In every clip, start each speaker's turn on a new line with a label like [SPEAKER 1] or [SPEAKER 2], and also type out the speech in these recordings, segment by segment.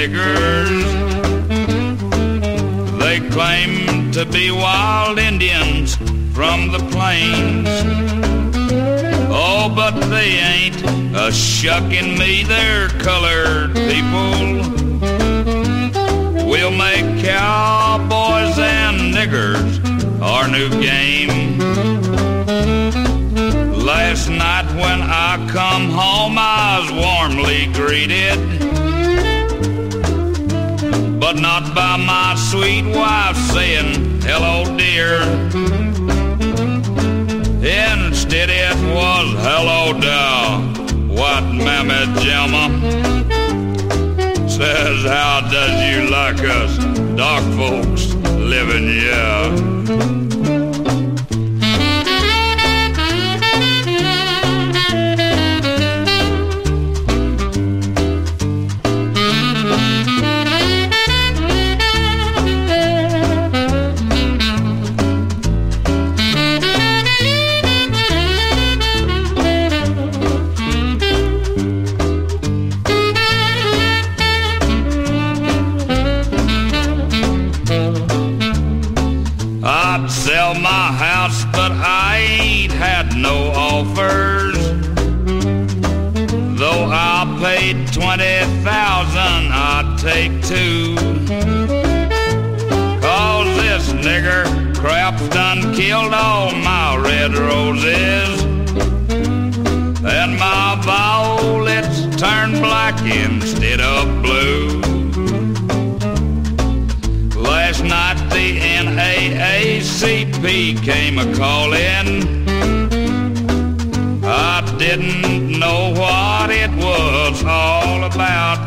[SPEAKER 1] niggers. They claim to be wild Indians from the plains. Oh, but they ain't a shucking me, they're colored people. We'll make cowboys and niggers our new game. Last night when I come home I was warmly greeted, but not by my sweet wife saying, hello dear. Instead it was, hello there, white mammy jamma. Says, how does you like us dark folks living here? I'd sell my house, but I ain't had no offers. Though I paid $20,000, I'd take two. 'Cause this nigger crap's done killed all my red roses, and my violets turned black instead of blue. Last night the NAACP came a-callin'. I didn't know what it was all about.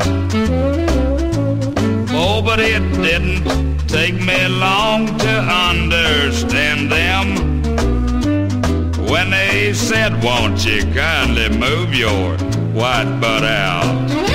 [SPEAKER 1] Oh, but it didn't take me long to understand them when they said, won't you kindly move your white butt out?